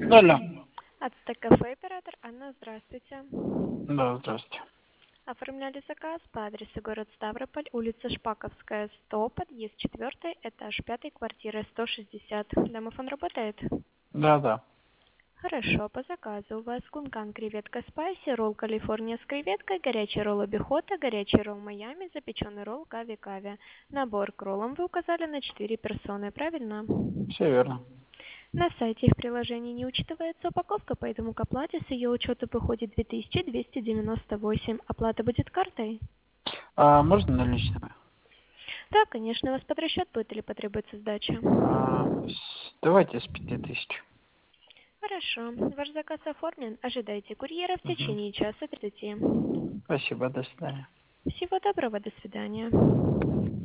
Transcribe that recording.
Алло. Ацтек кафе, оператор Анна, здравствуйте. Да, здравствуйте. Оформляли заказ по адресу город Ставрополь, улица Шпаковская, 100, подъезд 4, этаж 5, квартира 160. Домофон работает? Да. Хорошо, по заказу у вас кункан креветка спайси, ролл Калифорния с креветкой, горячий ролл обихота, горячий ролл Майами, запеченный ролл кави-кави. Набор к роллам вы указали на 4 персоны, правильно? Все верно. На сайте в приложении не учитывается упаковка, поэтому к оплате с ее учета выходит 2298. Оплата будет картой? А можно наличными? Да, конечно, у вас под расчет будет или потребуется сдача? Давайте с 5000. Хорошо. Ваш заказ оформлен. Ожидайте курьера в Угу. течение часа 30. Спасибо, до свидания. Всего доброго, до свидания.